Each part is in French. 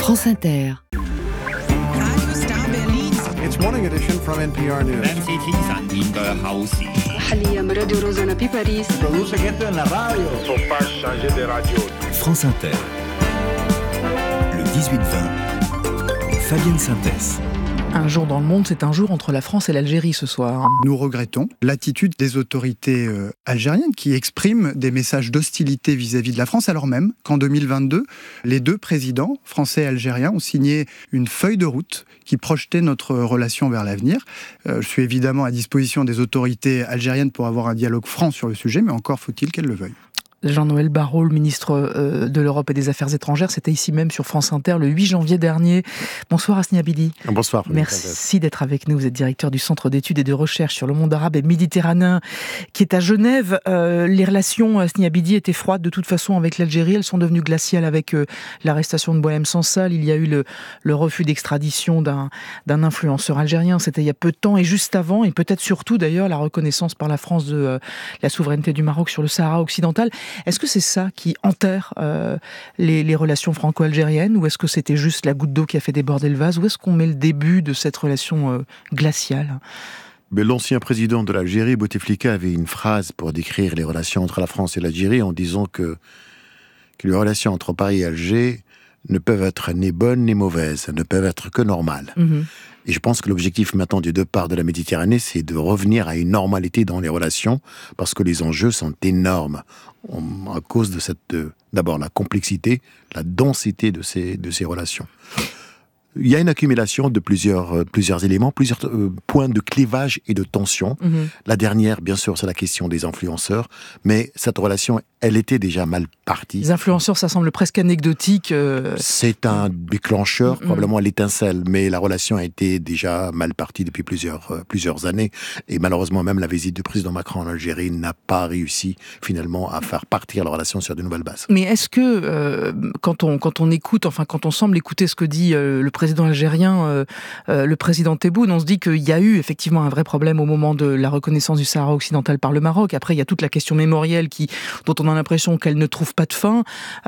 France Inter. It's Morning Edition from NPR News. France Inter. Le 18-20. Fabienne Synthèse. Un jour dans le monde, c'est un jour entre la France et l'Algérie ce soir. Nous regrettons l'attitude des autorités algériennes qui expriment des messages d'hostilité vis-à-vis de la France, alors même qu'en 2022, les deux présidents, français et algériens, ont signé une feuille de route qui projetait notre relation vers l'avenir. Je suis évidemment à disposition des autorités algériennes pour avoir un dialogue franc sur le sujet, mais encore faut-il qu'elles le veuillent. Jean-Noël Barrot, le ministre de l'Europe et des Affaires étrangères, c'était ici même sur France Inter le 8 janvier dernier. Bonsoir Hasni Abidi. Bonsoir. Merci d'être avec nous. Vous êtes directeur du Centre d'études et de recherche sur le monde arabe et méditerranéen qui est à Genève. Les relations, Hasni Abidi, étaient froides de toute façon avec l'Algérie. Elles sont devenues glaciales avec l'arrestation de Boualem Sansal. Il y a eu le refus d'extradition d'un influenceur algérien. C'était il y a peu de temps. Et juste avant, et peut-être surtout d'ailleurs, la reconnaissance par la France de la souveraineté du Maroc sur le Sahara occidental. Est-ce que c'est ça qui enterre les relations franco-algériennes, ou est-ce que c'était juste la goutte d'eau qui a fait déborder le vase? Où est-ce qu'on met le début de cette relation glaciale? Mais l'ancien président de l'Algérie, Bouteflika, avait une phrase pour décrire les relations entre la France et l'Algérie en disant que les relations entre Paris et Alger ne peuvent être ni bonnes ni mauvaises, ne peuvent être que normales. Mmh. Et je pense que l'objectif maintenant des deux parts de la Méditerranée, c'est de revenir à une normalité dans les relations, parce que les enjeux sont énormes à cause de d'abord la complexité, la densité de ces relations. Il y a une accumulation de plusieurs éléments, plusieurs points de clivage et de tension. Mmh. La dernière, bien sûr, c'est la question des influenceurs, mais cette relation, elle était déjà mal partie. Les influenceurs, ça semble presque anecdotique. C'est un déclencheur, probablement l'étincelle, mais la relation a été déjà mal partie depuis plusieurs années, et malheureusement, même la visite du président Macron en Algérie n'a pas réussi, finalement, à faire partir la relation sur de nouvelles bases. Mais est-ce que, quand on écoute, enfin, quand on semble écouter ce que dit le président algérien, le président Tebboune, on se dit qu'il y a eu effectivement un vrai problème au moment de la reconnaissance du Sahara occidental par le Maroc. Après, il y a toute la question mémorielle dont on a l'impression qu'elle ne trouve pas de fin.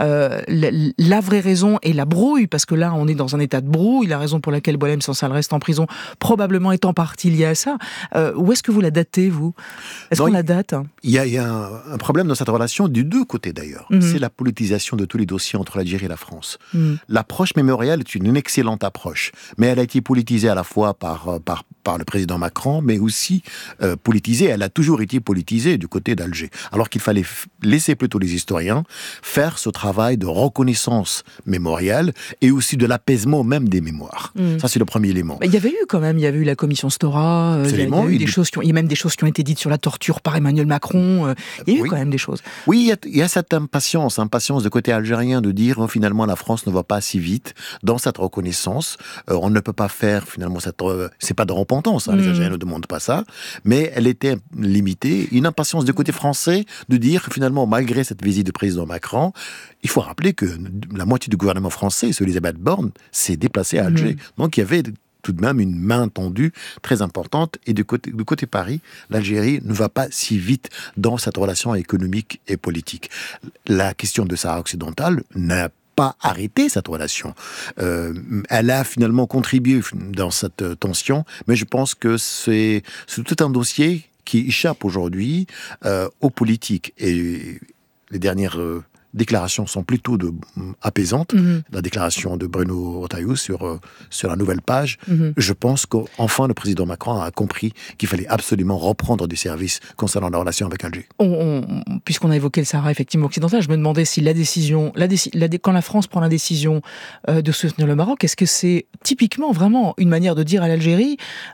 La vraie raison est la brouille, parce que là, on est dans un état de brouille. La raison pour laquelle Boualem Sansal reste en prison, probablement est en partie liée à ça. Où est-ce que vous la datez, vous? Est-ce qu'on la date? Il y a un problème dans cette relation, des deux côtés d'ailleurs. Mm-hmm. C'est la politisation de tous les dossiers entre l'Algérie et la France. Mm. L'approche mémorielle est une excellente approche, mais elle a été politisée à la fois par le président Macron, mais aussi politisée, elle a toujours été politisée du côté d'Alger. Alors qu'il fallait laisser plutôt les historiens faire ce travail de reconnaissance mémorielle et aussi de l'apaisement même des mémoires. Ça, c'est le premier élément. Il y avait eu la commission Stora, il y a même des choses qui ont été dites sur la torture par Emmanuel Macron, il y a eu quand même des choses. Oui, il y a cette impatience de côté algérien de dire finalement la France ne va pas si vite dans cette reconnaissance. On ne peut pas faire finalement c'est pas de repentance, les Algériens ne demandent pas ça, mais elle était limitée. Une impatience du côté français de dire finalement, malgré cette visite du président Macron, il faut rappeler que la moitié du gouvernement français, sous Elisabeth Borne, s'est déplacée à Alger. Donc il y avait tout de même une main tendue très importante, et du côté Paris, l'Algérie ne va pas si vite dans cette relation économique et politique. La question de Sahara occidental n'a pas arrêté cette relation. Elle a finalement contribué dans cette tension, mais je pense que c'est tout un dossier qui échappe aujourd'hui aux politiques. Et les dernières déclarations sont plutôt apaisantes. La déclaration de Bruno Retailleau sur la nouvelle page, je pense qu'enfin le président Macron a compris qu'il fallait absolument reprendre des services concernant la relation avec Alger. Puisqu'on a évoqué le Sahara effectivement occidental, je me demandais si quand la France prend la décision de soutenir le Maroc, est-ce que c'est typiquement vraiment une manière de dire à l'Algérie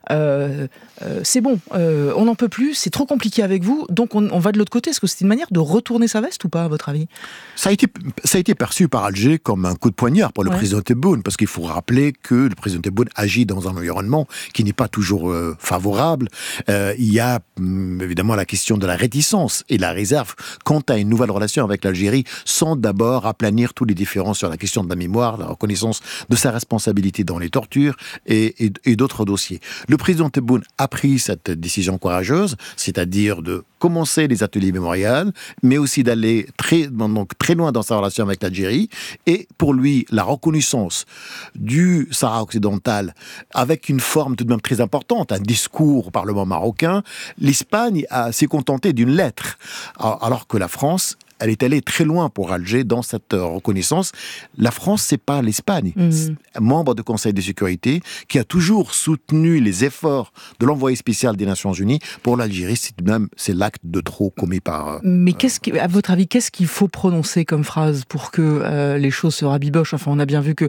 c'est bon, on n'en peut plus, c'est trop compliqué avec vous, donc on va de l'autre côté? Est-ce que c'est une manière de retourner sa veste ou pas, à votre avis? Ça a été perçu par Alger comme un coup de poignard pour le président Tebboune, parce qu'il faut rappeler que le président Tebboune agit dans un environnement qui n'est pas toujours favorable. Il y a évidemment la question de la réticence et la réserve quant à une nouvelle relation avec l'Algérie, sans d'abord aplanir tous les différends sur la question de la mémoire, la reconnaissance de sa responsabilité dans les tortures et d'autres dossiers. Le président Tebboune a pris cette décision courageuse, c'est-à-dire de commencer les ateliers mémorials, mais aussi d'aller très très loin dans sa relation avec l'Algérie. Et pour lui, la reconnaissance du Sahara occidental, avec une forme tout de même très importante, un discours au Parlement marocain, l'Espagne s'est contentée d'une lettre, alors que la France, elle est allée très loin pour Alger dans cette reconnaissance. La France, c'est pas l'Espagne. Membre du Conseil de sécurité, qui a toujours soutenu les efforts de l'envoyé spécial des Nations Unies pour l'Algérie. C'est l'acte de trop commis par... Mais à votre avis, qu'est-ce qu'il faut prononcer comme phrase pour que les choses se rabibochent? Enfin, on a bien vu que,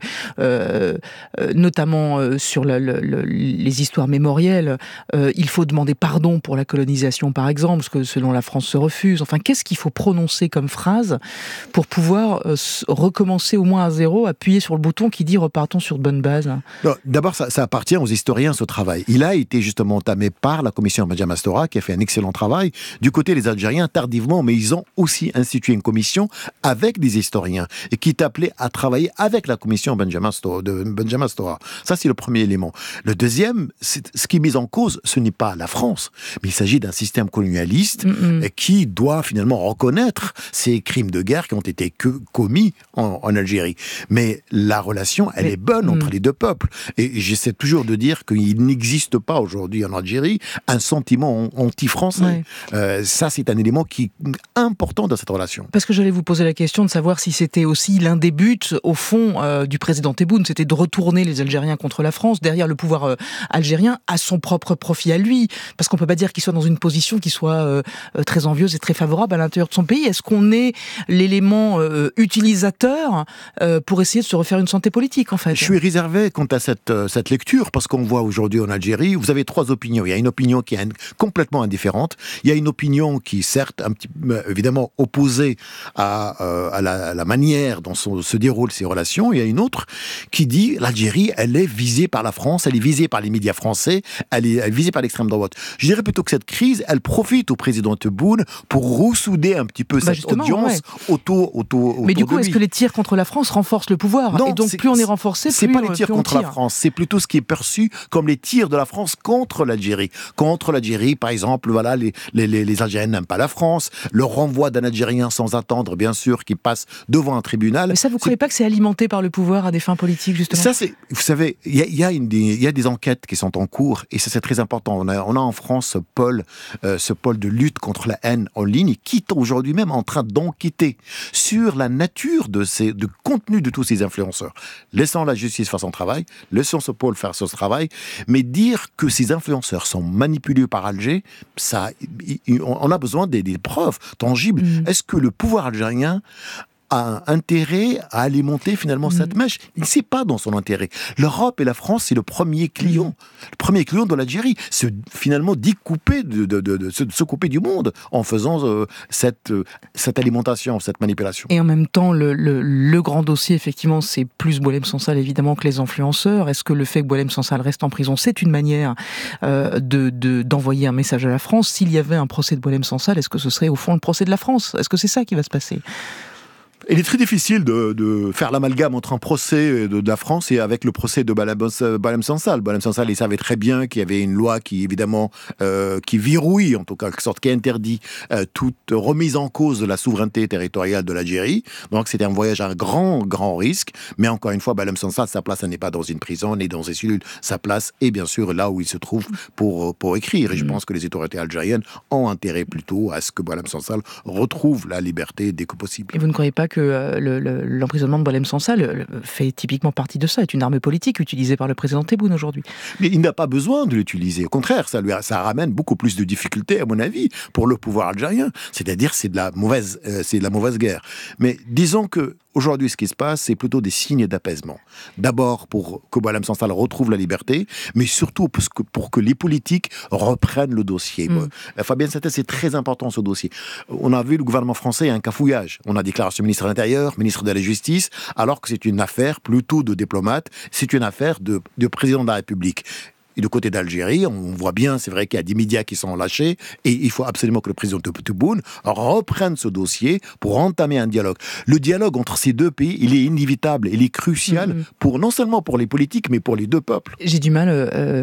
notamment sur les histoires mémorielles, il faut demander pardon pour la colonisation, par exemple, parce que selon la France se refuse. Enfin, qu'est-ce qu'il faut prononcer comme phrase pour pouvoir recommencer au moins à zéro, appuyer sur le bouton qui dit repartons sur de bonnes bases? D'abord, ça appartient aux historiens, ce travail. Il a été justement entamé par la commission Benjamin Stora, qui a fait un excellent travail. Du côté des Algériens, tardivement, mais ils ont aussi institué une commission avec des historiens et qui est appelée à travailler avec la commission Benjamin Stora. Ça, c'est le premier élément. Le deuxième, ce qui est mis en cause, ce n'est pas la France, mais il s'agit d'un système colonialiste qui doit finalement reconnaître ces crimes de guerre qui ont été commis en Algérie. Mais la relation, elle est bonne entre les deux peuples. Et j'essaie toujours de dire qu'il n'existe pas aujourd'hui en Algérie un sentiment anti-français. Ça, c'est un élément qui est important dans cette relation. Parce que j'allais vous poser la question de savoir si c'était aussi l'un des buts, au fond, du président Tebboune, c'était de retourner les Algériens contre la France, derrière le pouvoir algérien, à son propre profit à lui. Parce qu'on ne peut pas dire qu'il soit dans une position qui soit très envieuse et très favorable à l'intérieur de son pays. Est-ce qu'on est l'élément utilisateur pour essayer de se refaire une santé politique, en fait? Je suis réservé quant à cette lecture, parce qu'on voit aujourd'hui en Algérie, vous avez trois opinions. Il y a une opinion qui est complètement indifférente. Il y a une opinion qui, certes, évidemment opposée à la manière dont se déroulent ces relations. Il y a une autre qui dit l'Algérie, elle est visée par la France, elle est visée par les médias français, elle est visée par l'extrême droite. Je dirais plutôt que cette crise, elle profite au président Tebboune pour ressouder un petit peu cette audience autour Mais du coup, de est-ce que les tirs contre la France renforcent le pouvoir? Non, et donc, plus on est renforcé, c'est plus pas les tirs plus on contre tire. la France, c'est plutôt ce qui est perçu comme les tirs de la France contre l'Algérie. Contre l'Algérie, par exemple, voilà, les Algériens n'aiment pas la France, le renvoi d'un Algérien sans attendre, bien sûr, qui passe devant un tribunal. Mais ça, vous ne croyez pas que c'est alimenté par le pouvoir à des fins politiques, justement? Ça, vous savez, il y a des enquêtes qui sont en cours, et ça, c'est très important. On a en France ce pôle de lutte contre la haine en ligne, qui est aujourd'hui même en train d'enquêter sur la nature de contenu de tous ces influenceurs. Laissons la justice faire son travail, laissons ce pôle faire son travail, mais dire que ces influenceurs sont manipulés par Alger, on a besoin des preuves tangibles. Est-ce que le pouvoir algérien a intérêt à alimenter finalement cette mèche? Il ne sait pas dans son intérêt. L'Europe et la France, c'est le premier client. Le premier client de l'Algérie. Finalement découper, de se couper du monde en faisant cette alimentation, cette manipulation. Et en même temps, le grand dossier, effectivement, c'est plus Boualem Sansal, évidemment, que les influenceurs. Est-ce que le fait que Boualem Sansal reste en prison, c'est une manière d'envoyer un message à la France? S'il y avait un procès de Boualem Sansal, est-ce que ce serait au fond le procès de la France? Est-ce que c'est ça qui va se passer? Il est très difficile de faire l'amalgame entre un procès de la France et avec le procès de Boualem Sansal. Boualem Sansal, il savait très bien qu'il y avait une loi qui, évidemment, qui verrouille, en tout cas, qui interdit toute remise en cause de la souveraineté territoriale de l'Algérie. Donc, c'était un voyage à un grand, grand risque. Mais encore une fois, Boualem Sansal, sa place, elle n'est pas dans une prison, ni dans une cellule. Sa place est, bien sûr, là où il se trouve pour écrire. Et je pense que les autorités algériennes ont intérêt plutôt à ce que Boualem Sansal retrouve la liberté dès que possible. Et vous ne croyez pas que l'emprisonnement de Boualem Sansal fait typiquement partie de ça, est une arme politique utilisée par le président Tebboune aujourd'hui? Mais il n'a pas besoin de l'utiliser. Au contraire, ça ramène beaucoup plus de difficultés, à mon avis, pour le pouvoir algérien. C'est-à-dire, c'est de la mauvaise guerre. Mais disons que aujourd'hui, ce qui se passe, c'est plutôt des signes d'apaisement. D'abord, pour que Boualem Sansal retrouve la liberté, mais surtout pour que les politiques reprennent le dossier. Fabien Santès, c'est très important, ce dossier. On a vu le gouvernement français, un cafouillage. On a déclaré ce ministre de l'Intérieur, ministre de la Justice, alors que c'est une affaire plutôt de diplomate, c'est une affaire de président de la République. Et du côté d'Algérie, on voit bien, c'est vrai qu'il y a des médias qui sont lâchés, et il faut absolument que le président Tebboune reprenne ce dossier pour entamer un dialogue. Le dialogue entre ces deux pays, il est inévitable, il est crucial, non seulement pour les politiques, mais pour les deux peuples. J'ai du mal,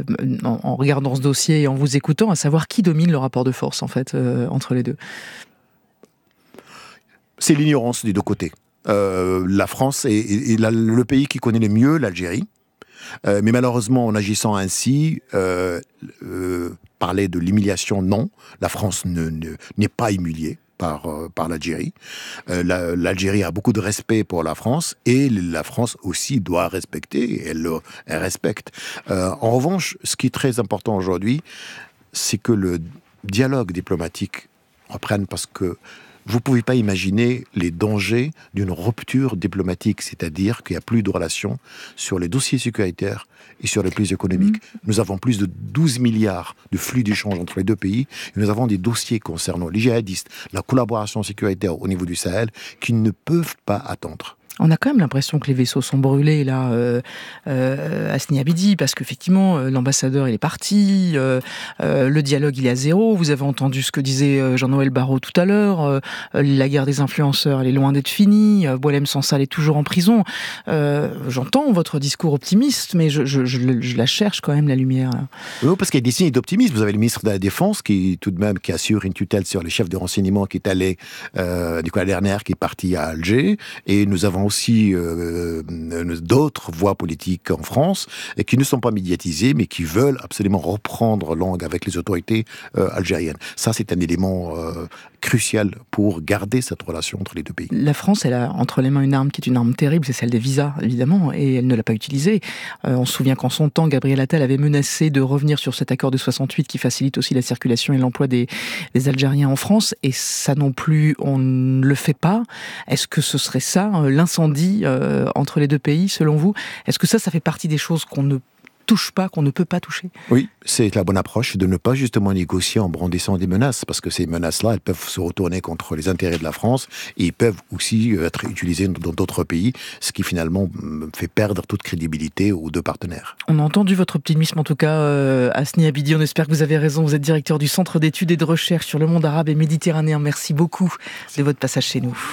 en regardant ce dossier et en vous écoutant, à savoir qui domine le rapport de force, en fait, entre les deux. c'est l'ignorance des deux côtés. La France est le pays qui connaît le mieux l'Algérie. Mais malheureusement, en agissant ainsi, parler de l'humiliation, non. La France n'est pas humiliée par l'Algérie. L'Algérie a beaucoup de respect pour la France et la France aussi doit respecter, et elle respecte. En revanche, ce qui est très important aujourd'hui, c'est que le dialogue diplomatique reprenne, parce que vous ne pouvez pas imaginer les dangers d'une rupture diplomatique, c'est-à-dire qu'il n'y a plus de relations sur les dossiers sécuritaires et sur les plus économiques. Nous avons plus de 12 milliards de flux d'échanges entre les deux pays. Et nous avons des dossiers concernant les djihadistes, la collaboration sécuritaire au niveau du Sahel, qui ne peuvent pas attendre. On a quand même l'impression que les vaisseaux sont brûlés là à Sni Abidi, parce qu'effectivement l'ambassadeur il est parti, le dialogue il est à zéro. Vous avez entendu ce que disait Jean-Noël Barrot tout à l'heure, la guerre des influenceurs elle est loin d'être finie, Boualem Sansal est toujours en prison. J'entends votre discours optimiste, mais je la cherche quand même la lumière. Oui, parce qu'il y a des signes d'optimisme. Vous avez le ministre de la Défense qui assure une tutelle sur les chefs de renseignement, qui est allé Nicolas Lerner, qui est parti à Alger, et nous avons aussi d'autres voix politiques en France et qui ne sont pas médiatisées, mais qui veulent absolument reprendre langue avec les autorités algériennes. Ça, c'est un élément crucial pour garder cette relation entre les deux pays. La France, elle a entre les mains une arme qui est une arme terrible, c'est celle des visas, évidemment, et elle ne l'a pas utilisée. On se souvient qu'en son temps, Gabriel Attal avait menacé de revenir sur cet accord de 68 qui facilite aussi la circulation et l'emploi des Algériens en France, et ça non plus, on ne le fait pas. Est-ce que ce serait ça, l'incendie entre les deux pays, selon vous? Est-ce que ça fait partie des choses qu'on ne touche pas, qu'on ne peut pas toucher? Oui, c'est la bonne approche de ne pas justement négocier en brandissant des menaces, parce que ces menaces-là, elles peuvent se retourner contre les intérêts de la France et ils peuvent aussi être utilisées dans d'autres pays, ce qui finalement fait perdre toute crédibilité aux deux partenaires. On a entendu votre optimisme en tout cas à Sni Abidi, on espère que vous avez raison. Vous êtes directeur du Centre d'études et de recherche sur le monde arabe et méditerranéen. Merci beaucoup de votre passage chez nous.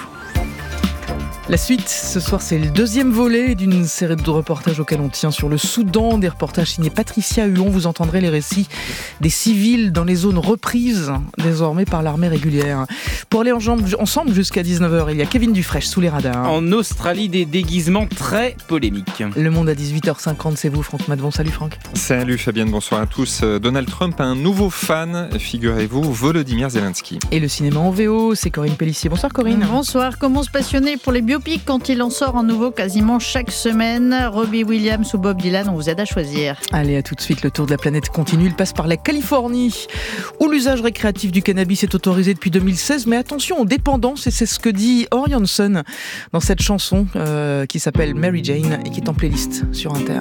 La suite, ce soir, c'est le deuxième volet d'une série de reportages auxquels on tient sur le Soudan, des reportages signés Patricia Huon. Vous entendrez les récits des civils dans les zones reprises désormais par l'armée régulière. Pour aller ensemble jusqu'à 19h, il y a Kevin Dufresne sous les radars. En Australie, des déguisements très polémiques. Le Monde à 18h50, c'est vous, Franck Madvon. Salut Franck. Salut Fabienne, bonsoir à tous. Donald Trump a un nouveau fan, figurez-vous, Volodymyr Zelensky. Et le cinéma en VO, c'est Corinne Pellissier. Bonsoir Corinne. Bonsoir. Comment se passionner pour les biopics quand il en sort un nouveau quasiment chaque semaine? Robbie Williams ou Bob Dylan, on vous aide à choisir. Allez, à tout de suite, le tour de la planète continue. Il passe par la Californie, où l'usage récréatif du cannabis est autorisé depuis 2016. Mais attention aux dépendances, et c'est ce que dit Orianson dans cette chanson qui s'appelle Mary Jane et qui est en playlist sur Inter.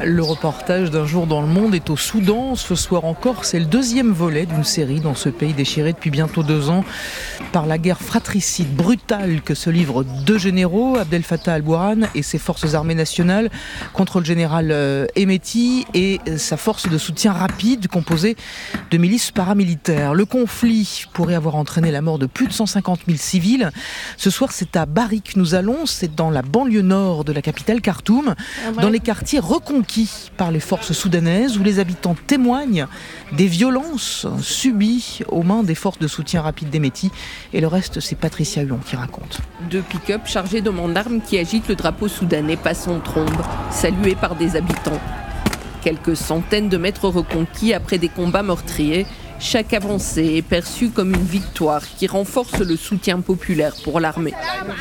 Le reportage d'un jour dans le monde est au Soudan. Ce soir encore, c'est le deuxième volet d'une série dans ce pays déchiré depuis bientôt 2 ans par la guerre fratricide brutale que se livrent 2 généraux, Abdel Fattah al-Burhan et ses forces armées nationales, contre le général Hemeti et sa force de soutien rapide composée de milices paramilitaires. Le conflit pourrait avoir entraîné la mort de plus de 150 000 civils. Ce soir, c'est à Bari que nous allons. C'est dans la banlieue nord de la capitale Khartoum, dans les quartiers reconquis par les forces soudanaises, où les habitants témoignent des violences subies aux mains des forces de soutien rapide d'Hemeti. Et le reste, c'est Patricia Huon qui raconte. 2 pick-up chargés d'hommes d'armes qui agitent le drapeau soudanais passent en trombe, salués par des habitants. Quelques centaines de mètres reconquis après des combats meurtriers, chaque avancée est perçue comme une victoire qui renforce le soutien populaire pour l'armée.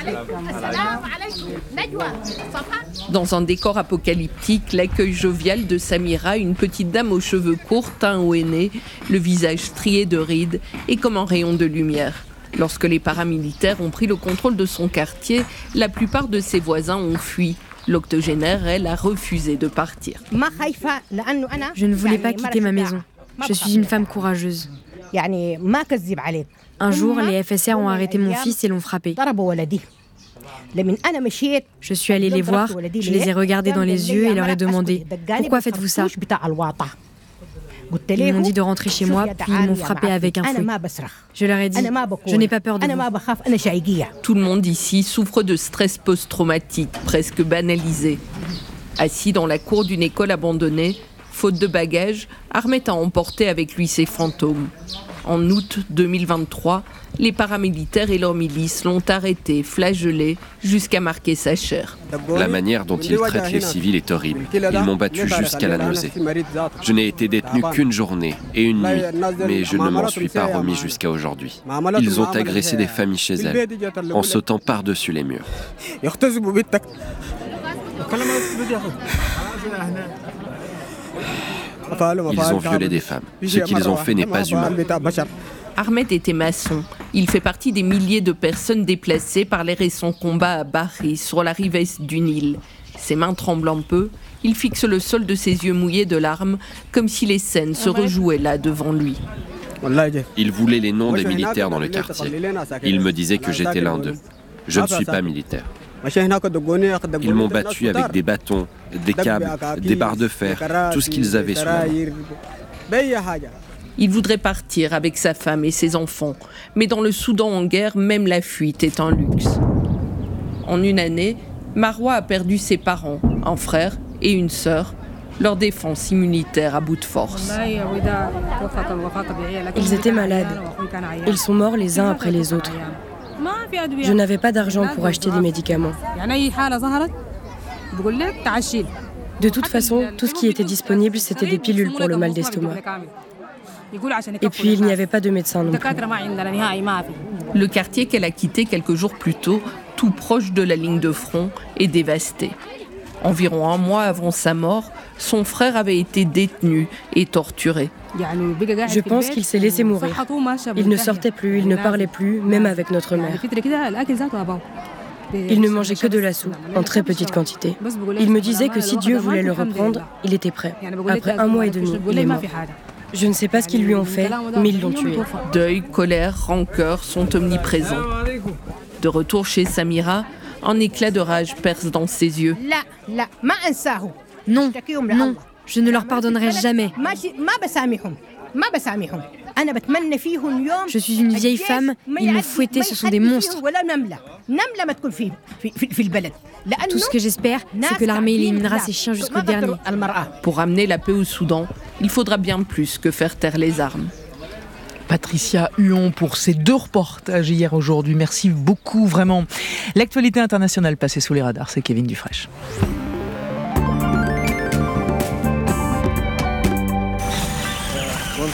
Dans un décor apocalyptique, l'accueil jovial de Samira, une petite dame aux cheveux courts, teint ouéné, le visage strié de rides, est comme un rayon de lumière. Lorsque les paramilitaires ont pris le contrôle de son quartier, la plupart de ses voisins ont fui. L'octogénaire, elle, a refusé de partir. Je ne voulais pas quitter ma maison. Je suis une femme courageuse. Un jour, les FSR ont arrêté mon fils et l'ont frappé. Je suis allée les voir, je les ai regardés dans les yeux et leur ai demandé « Pourquoi faites-vous ça ?» Ils m'ont dit de rentrer chez moi, puis ils m'ont frappé avec un fouet. Je leur ai dit « Je n'ai pas peur de vous. » Tout le monde ici souffre de stress post-traumatique, presque banalisé. Assis dans la cour d'une école abandonnée, faute de bagages, Ahmed a emporté avec lui ses fantômes. En août 2023, les paramilitaires et leurs milices l'ont arrêté, flagellé, jusqu'à marquer sa chair. La manière dont ils traitent les civils est horrible. Ils m'ont battu jusqu'à la nausée. Je n'ai été détenu qu'une journée et une nuit, mais je ne m'en suis pas remis jusqu'à aujourd'hui. Ils ont agressé des familles chez elles, en sautant par-dessus les murs. Ils ont violé des femmes. Ce qu'ils ont fait n'est pas humain. Ahmed était maçon. Il fait partie des milliers de personnes déplacées par les récents combats à Bari, sur la rive est du Nil. Ses mains tremblent un peu. Il fixe le sol de ses yeux mouillés de larmes, comme si les scènes se rejouaient là devant lui. Ils voulaient les noms des militaires dans le quartier. Ils me disaient que j'étais l'un d'eux. Je ne suis pas militaire. Ils m'ont battu avec des bâtons, des câbles, des barres de fer, tout ce qu'ils avaient sous la main. Il voudrait partir avec sa femme et ses enfants. Mais dans le Soudan en guerre, même la fuite est un luxe. En une année, Marwa a perdu ses parents, un frère et une sœur, leur défense immunitaire à bout de force. Ils étaient malades. Ils sont morts les uns après les autres. Je n'avais pas d'argent pour acheter des médicaments. De toute façon, tout ce qui était disponible, c'était des pilules pour le mal d'estomac. Et puis, il n'y avait pas de médecin non plus. Le quartier qu'elle a quitté quelques jours plus tôt, tout proche de la ligne de front, est dévasté. Environ 1 mois avant sa mort, son frère avait été détenu et torturé. Je pense qu'il s'est laissé mourir. Il ne sortait plus, il ne parlait plus, même avec notre mère. Il ne mangeait que de la soupe, en très petite quantité. Il me disait que si Dieu voulait le reprendre, il était prêt. Après 1 mois et demi, il est mort. Je ne sais pas ce qu'ils lui ont fait, mais ils l'ont tué. Deuil, colère, rancœur sont omniprésents. De retour chez Samira, un éclat de rage perce dans ses yeux. Non, non, je ne leur pardonnerai jamais. Je suis une vieille femme, ils m'ont fouettée, ce sont des monstres. Tout ce que j'espère, c'est que l'armée éliminera ces chiens jusqu'au dernier. Pour amener la paix au Soudan, il faudra bien plus que faire taire les armes. Patricia Huon pour ces 2 reportages hier aujourd'hui. Merci beaucoup, vraiment. L'actualité internationale passée sous les radars, c'est Kevin Dufresne.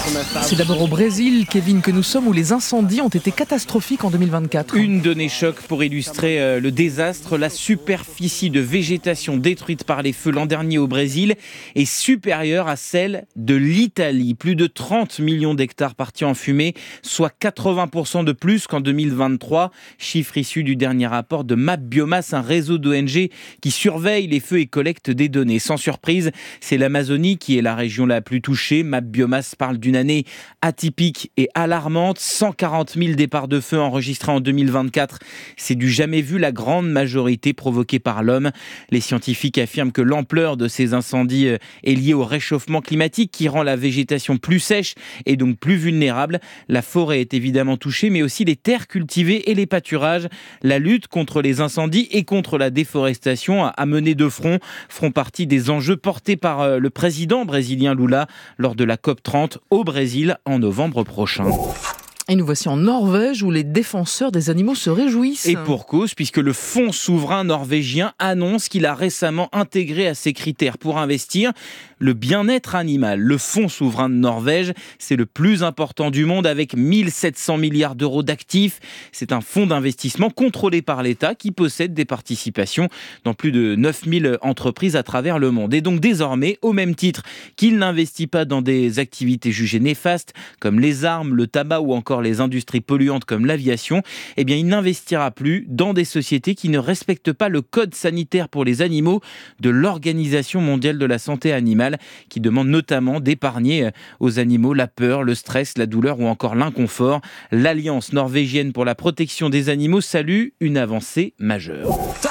C'est d'abord au Brésil, Kevin, que nous sommes, où les incendies ont été catastrophiques en 2024. Une donnée choc pour illustrer le désastre. La superficie de végétation détruite par les feux l'an dernier au Brésil est supérieure à celle de l'Italie. Plus de 30 millions d'hectares partis en fumée, soit 80% de plus qu'en 2023. Chiffre issu du dernier rapport de Map Biomasse, un réseau d'ONG qui surveille les feux et collecte des données. Sans surprise, c'est l'Amazonie qui est la région la plus touchée. Map Biomasse parle d'une année atypique et alarmante. 140 000 départs de feu enregistrés en 2024. C'est du jamais vu, la grande majorité provoquée par l'homme. Les scientifiques affirment que l'ampleur de ces incendies est liée au réchauffement climatique qui rend la végétation plus sèche et donc plus vulnérable. La forêt est évidemment touchée, mais aussi les terres cultivées et les pâturages. La lutte contre les incendies et contre la déforestation à mener de front feront partie des enjeux portés par le président brésilien Lula lors de la COP30 au Brésil en novembre prochain. Et nous voici en Norvège où les défenseurs des animaux se réjouissent. Et pour cause, puisque le fonds souverain norvégien annonce qu'il a récemment intégré à ses critères pour investir le bien-être animal. Le fonds souverain de Norvège, c'est le plus important du monde avec 1700 milliards d'euros d'actifs. C'est un fonds d'investissement contrôlé par l'État qui possède des participations dans plus de 9000 entreprises à travers le monde. Et donc désormais, au même titre qu'il n'investit pas dans des activités jugées néfastes comme les armes, le tabac ou encore les industries polluantes comme l'aviation, eh bien, il n'investira plus dans des sociétés qui ne respectent pas le code sanitaire pour les animaux de l'Organisation mondiale de la santé animale, qui demande notamment d'épargner aux animaux la peur, le stress, la douleur ou encore l'inconfort. L'Alliance norvégienne pour la protection des animaux salue une avancée majeure.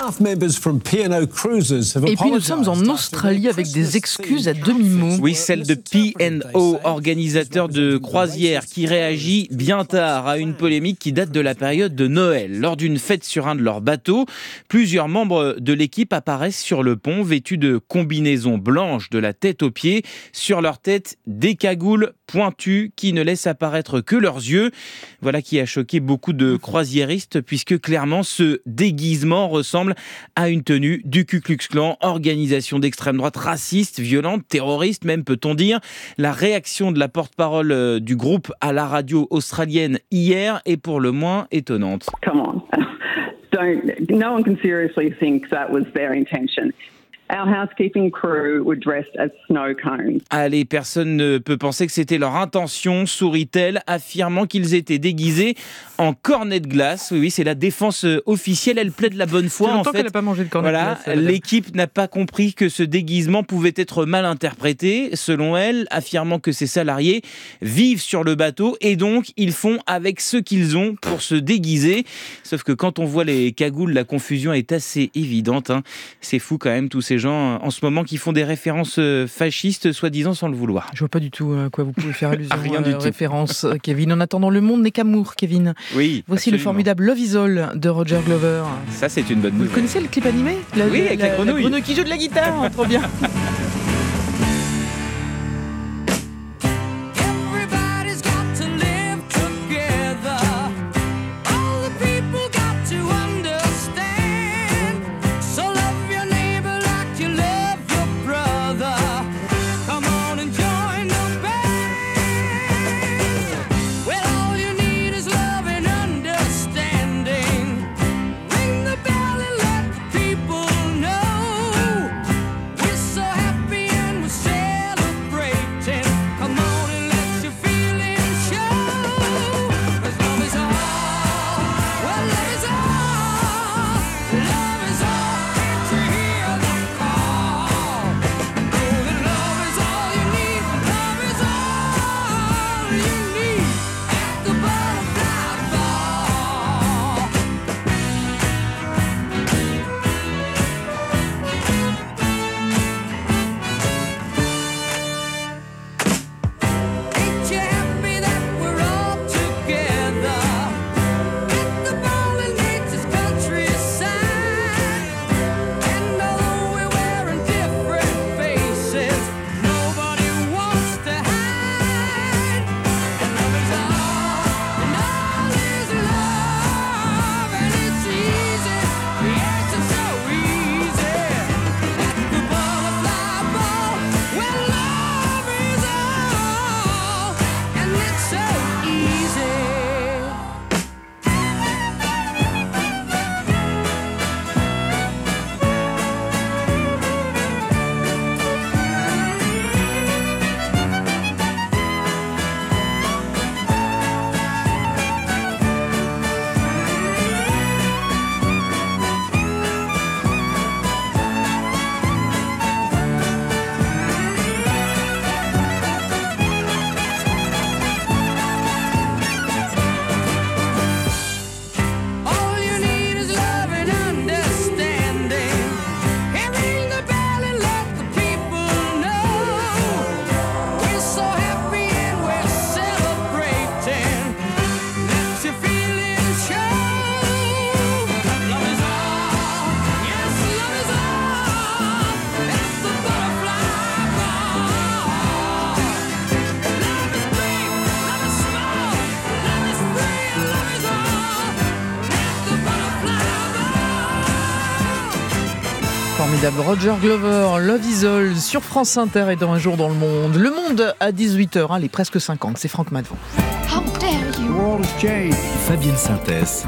Et puis nous sommes en Australie avec des excuses à demi-mot. Oui, celle de P&O, organisateur de croisières, qui réagit bien tard à une polémique qui date de la période de Noël. Lors d'une fête sur un de leurs bateaux, plusieurs membres de l'équipe apparaissent sur le pont vêtus de combinaisons blanches de la tête aux pieds. Sur leur tête, des cagoules pointues qui ne laissent apparaître que leurs yeux. Voilà qui a choqué beaucoup de croisiéristes puisque clairement ce déguisement ressemble à une tenue du Ku Klux Klan, organisation d'extrême droite raciste, violente, terroriste même peut-on dire. La réaction de la porte-parole du groupe à la radio australienne hier est pour le moins étonnante. Come on. No one can seriously think that was their intention. Our housekeeping crew were dressed as snow cones. Allez, personne ne peut penser que c'était leur intention, sourit-elle, affirmant qu'ils étaient déguisés en cornet de glace. Oui, c'est la défense officielle, elle plaide la bonne foi. C'est longtemps qu'elle n'a pas mangé de cornet de glace. L'équipe n'a pas compris que ce déguisement pouvait être mal interprété, selon elle, affirmant que ses salariés vivent sur le bateau et donc ils font avec ce qu'ils ont pour se déguiser. Sauf que quand on voit les cagoules, la confusion est assez évidente. C'est fou quand même, tous ces gens en ce moment qui font des références fascistes, soi-disant sans le vouloir. Je vois pas du tout à quoi vous pouvez faire allusion. Rien du tout. Référence, Kevin. En attendant, le monde n'est qu'amour, Kevin. Oui. Voici absolument. Le formidable Love Is All de Roger Glover. Ça, c'est une bonne nouvelle. Vous connaissez le clip animé ? Oui, avec la grenouille. La grenouille qui joue de la guitare, trop bien. So happy. formidable. Roger Glover, Love Is All, sur France Inter et dans Un jour dans le monde. Le Monde à 18h, les presque 50, c'est Franck Madvon. How dare you? Fabienne Synthèse.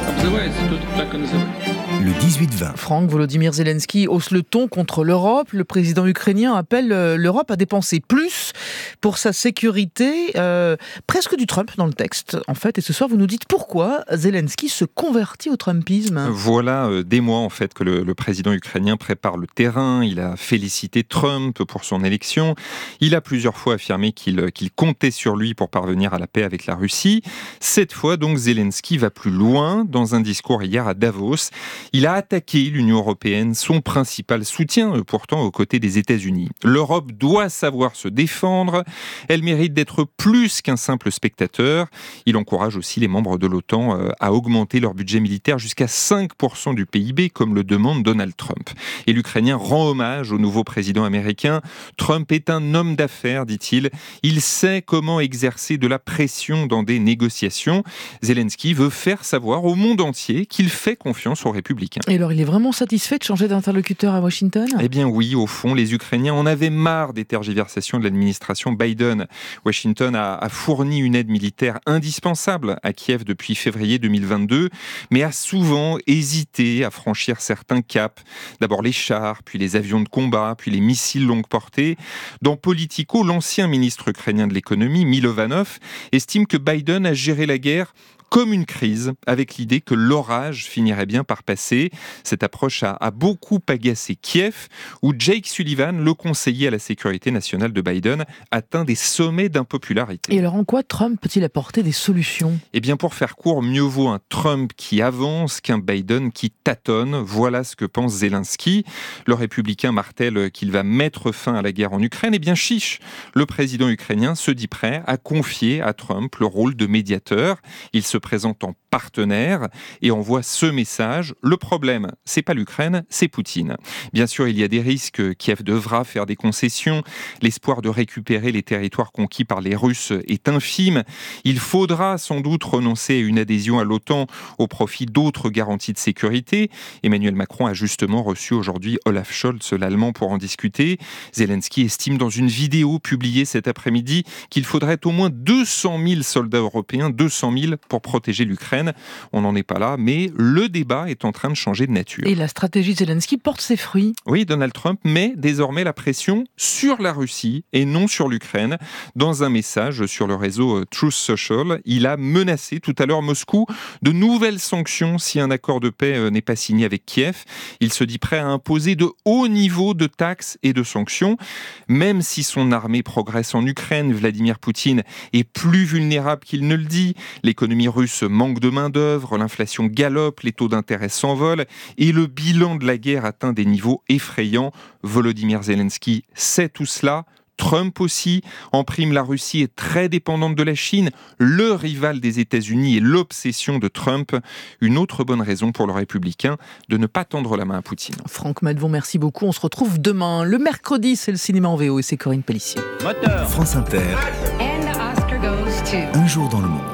Le 18-20. Franck, Volodymyr Zelensky hausse le ton contre l'Europe. Le président ukrainien appelle l'Europe à dépenser plus pour sa sécurité. Presque du Trump dans le texte, en fait. Et ce soir, vous nous dites pourquoi Zelensky se convertit au Trumpisme. Voilà des mois, en fait, que le président ukrainien prépare le terrain. Il a félicité Trump pour son élection. Il a plusieurs fois affirmé qu'il comptait sur lui pour parvenir à la paix avec la Russie. Cette fois, donc, Zelensky va plus loin. Dans un discours hier à Davos, il a attaqué l'Union européenne, son principal soutien, pourtant, aux côtés des États-Unis. L'Europe doit savoir se défendre. Elle mérite d'être plus qu'un simple spectateur. Il encourage aussi les membres de l'OTAN à augmenter leur budget militaire jusqu'à 5% du PIB, comme le demande Donald Trump. Et l'Ukrainien rend hommage au nouveau président américain. Trump est un homme d'affaires, dit-il. Il sait comment exercer de la pression dans des négociations. Zelensky veut faire savoir au monde entier qu'il fait confiance aux républicains. Et alors, il est vraiment satisfait de changer d'interlocuteur à Washington ? Eh bien oui, au fond, les Ukrainiens en avaient marre des tergiversations de l'administration Biden. Washington a fourni une aide militaire indispensable à Kiev depuis février 2022, mais a souvent hésité à franchir certains caps. D'abord les chars, puis les avions de combat, puis les missiles longue portée. Dans Politico, l'ancien ministre ukrainien de l'économie, Milovanov, estime que Biden a géré la guerre comme une crise, avec l'idée que l'orage finirait bien par passer. Cette approche a beaucoup agacé Kiev, où Jake Sullivan, le conseiller à la sécurité nationale de Biden, atteint des sommets d'impopularité. Et alors en quoi Trump peut-il apporter des solutions ? Eh bien pour faire court, mieux vaut un Trump qui avance qu'un Biden qui tâtonne. Voilà ce que pense Zelensky. Le républicain martèle qu'il va mettre fin à la guerre en Ukraine. Eh bien chiche, le président ukrainien se dit prêt à confier à Trump le rôle de médiateur. Il se présente en partenaire et envoie ce message. Le problème, c'est pas l'Ukraine, c'est Poutine. Bien sûr, il y a des risques. Kiev devra faire des concessions. L'espoir de récupérer les territoires conquis par les Russes est infime. Il faudra sans doute renoncer à une adhésion à l'OTAN au profit d'autres garanties de sécurité. Emmanuel Macron a justement reçu aujourd'hui Olaf Scholz, l'Allemand, pour en discuter. Zelensky estime dans une vidéo publiée cet après-midi qu'il faudrait au moins 200 000 soldats européens, 200 000 pour protéger l'Ukraine. On n'en est pas là, mais le débat est en train de changer de nature. Et la stratégie de Zelensky porte ses fruits. Oui, Donald Trump met désormais la pression sur la Russie et non sur l'Ukraine. Dans un message sur le réseau Truth Social, il a menacé tout à l'heure Moscou de nouvelles sanctions si un accord de paix n'est pas signé avec Kiev. Il se dit prêt à imposer de hauts niveaux de taxes et de sanctions. Même si son armée progresse en Ukraine, Vladimir Poutine est plus vulnérable qu'il ne le dit. L'économie russe manque de main-d'œuvre, l'inflation galope, les taux d'intérêt s'envolent et le bilan de la guerre atteint des niveaux effrayants. Volodymyr Zelensky sait tout cela. Trump aussi. En prime, la Russie est très dépendante de la Chine, le rival des États-Unis et l'obsession de Trump. Une autre bonne raison pour le républicain de ne pas tendre la main à Poutine. Franck Madvon, merci beaucoup. On se retrouve demain. Le mercredi, c'est le cinéma en VO et c'est Corinne Pellissier. Moteur. France Inter. Un jour dans le monde.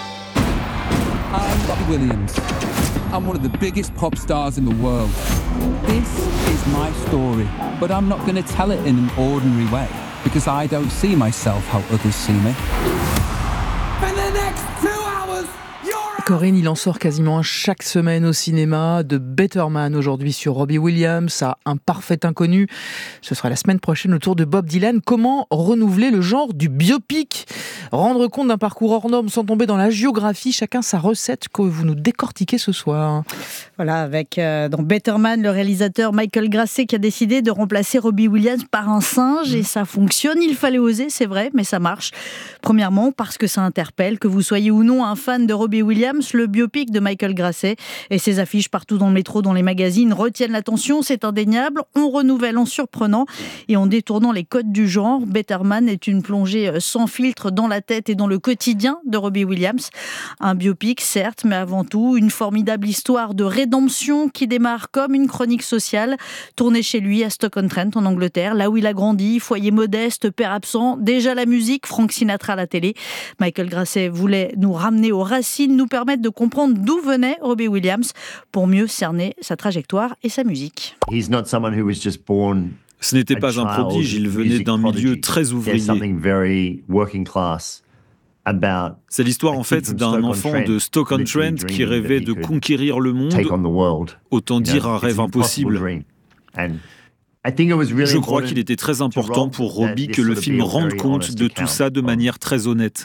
I'm Robbie Williams. I'm one of the biggest pop stars in the world. This is my story, but I'm not going to tell it in an ordinary way because I don't see myself how others see me. For the next 2 hours, Corinne, il en sort quasiment chaque semaine au cinéma, de Better Man aujourd'hui sur Robbie Williams, à Un parfait inconnu. Ce sera la semaine prochaine autour de Bob Dylan. Comment renouveler le genre du biopic ? Rendre compte d'un parcours hors norme sans tomber dans la géographie, chacun sa recette que vous nous décortiquez ce soir. Voilà, avec dans Better Man, le réalisateur Michael Grasset qui a décidé de remplacer Robbie Williams par un singe et ça fonctionne. Il fallait oser, c'est vrai, mais ça marche. Premièrement, parce que ça interpelle, que vous soyez ou non un fan de Robbie Williams, le biopic de Michael Grasset et ses affiches partout dans le métro, dans les magazines retiennent l'attention, c'est indéniable. On renouvelle en surprenant et en détournant les codes du genre. Better Man est une plongée sans filtre dans la la tête et dans le quotidien de Robbie Williams. Un biopic, certes, mais avant tout, une formidable histoire de rédemption qui démarre comme une chronique sociale, tournée chez lui à Stoke-on-Trent en Angleterre, là où il a grandi, foyer modeste, père absent, déjà la musique, Frank Sinatra à la télé. Michael Grasset voulait nous ramener aux racines, nous permettre de comprendre d'où venait Robbie Williams pour mieux cerner sa trajectoire et sa musique. Ce n'était pas un prodige, il venait d'un milieu très ouvrier. C'est l'histoire en fait d'un enfant de Stoke-on-Trent qui rêvait de conquérir le monde, autant dire un rêve impossible. Je crois qu'il était très important pour Robbie que le film rende compte de tout ça de manière très honnête.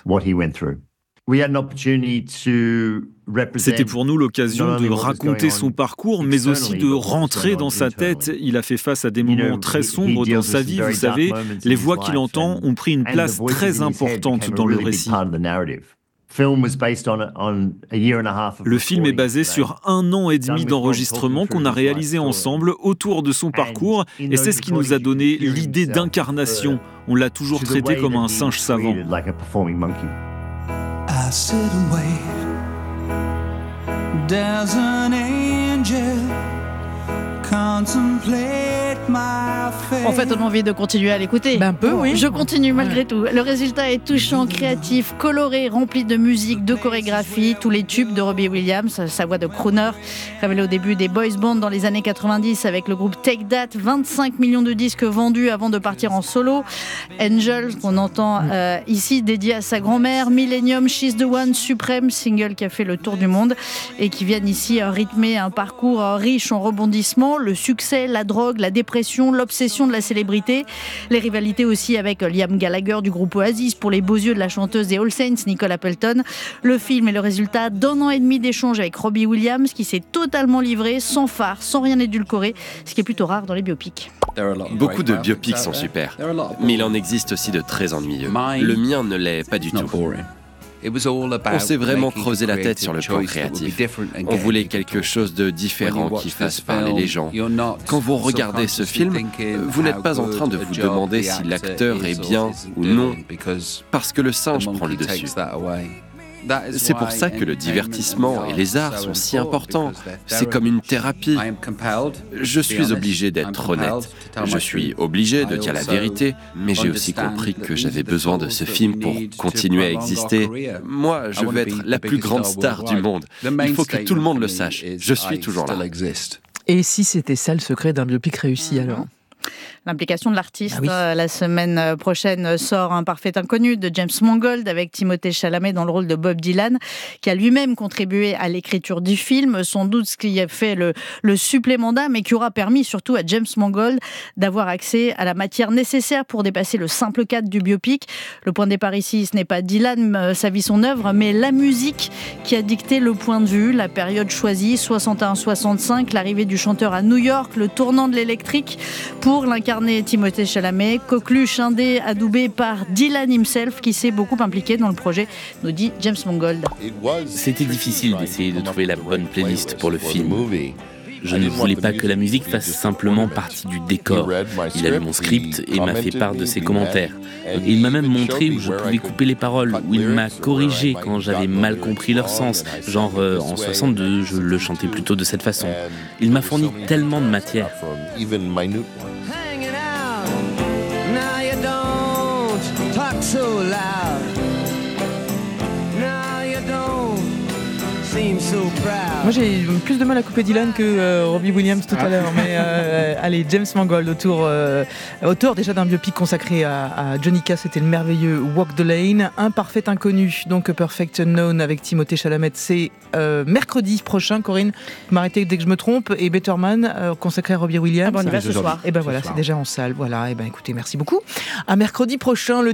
C'était pour nous l'occasion de raconter son parcours, mais aussi de rentrer dans sa tête. Il a fait face à des moments très sombres dans sa vie, vous savez. Les voix qu'il entend ont pris une place très importante dans le récit. Le film est basé sur 1 an et demi d'enregistrement qu'on a réalisé ensemble autour de son parcours, et c'est ce qui nous a donné l'idée d'incarnation. On l'a toujours traité comme un singe savant. I sit and wait. There's an angel. Contemplate my fate. En fait, on a envie de continuer à l'écouter. Un peu, oui. Je continue malgré tout. Le résultat est touchant, créatif, coloré, rempli de musique, de chorégraphie. Tous les tubes de Robbie Williams, sa voix de crooner, révélée au début des boys bands dans les années 90 avec le groupe Take That. 25 millions de disques vendus avant de partir en solo. Angel, qu'on entend ici, dédié à sa grand-mère. Millennium, She's the One, suprême, single qui a fait le tour du monde et qui viennent ici rythmer un parcours riche en rebondissements. Le succès, la drogue, la dépression, l'obsession de la célébrité, les rivalités aussi avec Liam Gallagher du groupe Oasis pour les beaux yeux de la chanteuse des All Saints, Nicole Appleton. Le film est le résultat d'1 an et demi d'échanges avec Robbie Williams qui s'est totalement livré, sans phare, sans rien édulcoré, ce qui est plutôt rare dans les biopics. Beaucoup de biopics sont super, mais il en existe aussi de très ennuyeux. Le mien ne l'est pas du tout. On s'est vraiment creusé la tête sur le plan créatif. On voulait quelque chose de différent qui fasse parler les gens. Quand vous regardez ce film, vous n'êtes pas en train de vous demander si l'acteur est bien ou non, parce que le singe prend le dessus. C'est pour ça que le divertissement et les arts sont si importants. C'est comme une thérapie. Je suis obligé d'être honnête. Je suis obligé de dire la vérité, mais j'ai aussi compris que j'avais besoin de ce film pour continuer à exister. Moi, je veux être la plus grande star du monde. Il faut que tout le monde le sache. Je suis toujours là. Et si c'était ça le secret d'un biopic réussi alors ? L'implication de l'artiste. La semaine prochaine sort Un parfait inconnu de James Mangold avec Timothée Chalamet dans le rôle de Bob Dylan, qui a lui-même contribué à l'écriture du film, sans doute ce qui a fait le supplément d'âme et qui aura permis surtout à James Mangold d'avoir accès à la matière nécessaire pour dépasser le simple cadre du biopic. Le point de départ ici, ce n'est pas Dylan, sa vie, son œuvre, mais la musique qui a dicté le point de vue, la période choisie, 61-65, l'arrivée du chanteur à New York, le tournant de l'électrique pour l'incarner Timothée Chalamet, coqueluche indé adoubé par Dylan himself qui s'est beaucoup impliqué dans le projet, nous dit James Mangold. C'était difficile d'essayer de trouver la bonne playlist pour le film. Je ne voulais pas que la musique fasse simplement partie du décor. Il a lu mon script et m'a fait part de ses commentaires. Il m'a même montré où je pouvais couper les paroles, où il m'a corrigé quand j'avais mal compris leur sens. Genre, en 62, je le chantais plutôt de cette façon. Il m'a fourni tellement de matière. So loud. Now you don't seem so proud. Moi j'ai plus de mal à couper Dylan que Robbie Williams tout à l'heure, mais allez, James Mangold, auteur déjà d'un biopic consacré à Johnny Cash, c'était le merveilleux Walk the Lane. Un parfait inconnu, donc Perfect Unknown avec Timothée Chalamet, c'est mercredi prochain. Corinne, m'arrêtez dès que je me trompe. Et Better Man, consacré à Robbie Williams. On y va ce soir. Et ben voilà, c'est déjà en salle. Voilà, et ben écoutez, merci beaucoup. À mercredi prochain.